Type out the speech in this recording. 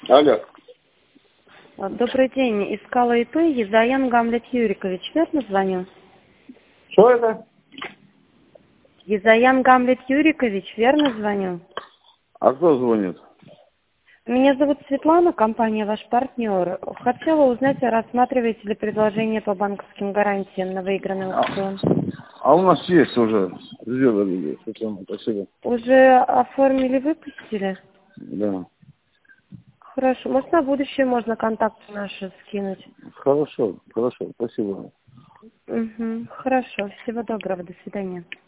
Алло. Добрый день. Искала ИП Езаян Гамлет Юрикович. Верно звоню? Что это? Езаян Гамлет Юрикович. Верно звоню? А кто звонит? Меня зовут Светлана, компания «Ваш партнер». Хотела узнать, рассматриваете ли предложение по банковским гарантиям на выигранный аукцион. А у нас есть уже. Сделали. Спасибо. Уже оформили, выпустили? Да. Хорошо. Может, на будущее можно контакты наши скинуть? Хорошо. Спасибо. Угу. Хорошо. Всего доброго. До свидания.